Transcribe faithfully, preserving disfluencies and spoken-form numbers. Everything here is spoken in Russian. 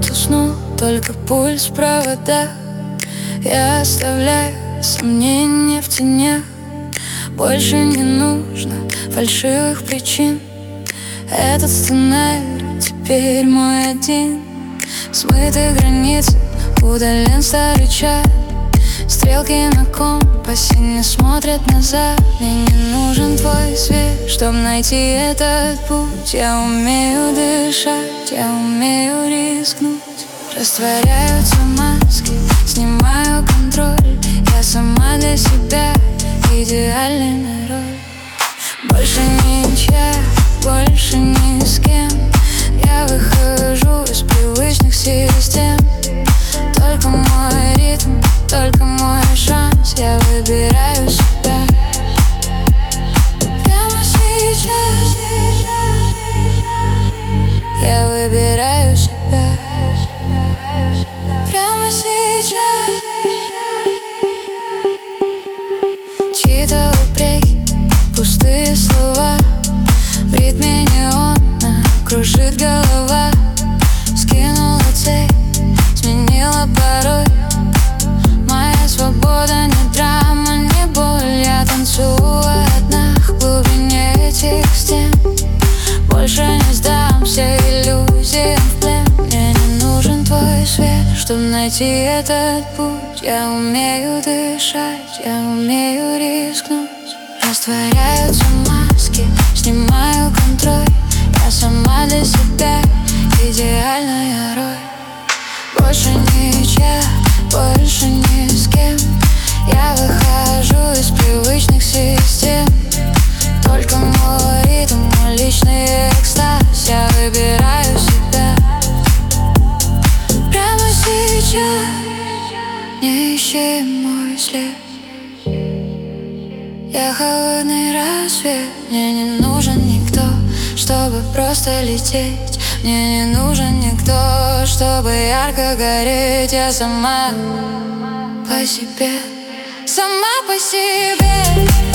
вот усну, только пульс в проводах. Я оставляю сомнения в тенях. Больше не нужно фальшивых причин. Этот сценарий теперь мой один. Смыты границы, удален старый чат. Стрелки на компасе не смотрят назад. Мне не нужен твой свет, чтоб найти этот путь. Я умею дышать, я умею рискнуть. Растворяются маски, снимаю контроль. Я сама для себя идеальная роль. Больше ничья, больше ни с кем. Я выхожу из привычных систем. Только мой ритм, только мой шанс. Я выбираю себя. Прямо сейчас я выбираю себя. Прямо сейчас. Чьи-то упреки, пустые слова. В ритме неона кружит голова. Скинула цепь, сменила пароль. Моя свобода не драма, не боль. Я танцую одна в глубине этих стен. Больше не сдамся иллюзиям в плен. Мне не нужен твой свет, чтоб найти этот путь. Я умею дышать, я умею рискнуть. Растворяются маски, снимаю контроль. Я сама для себя идеальная роль. Больше ничья, больше ни с кем. Я выхожу из привычных систем. Только мой ритм, мой личный экстаз. Я выбираю себя. Прямо сейчас не ищи мой след. Я холодный рассвет. Мне не нужен никто, чтобы просто лететь. Мне не нужен никто, чтобы ярко гореть. Я сама по себе, сама по себе.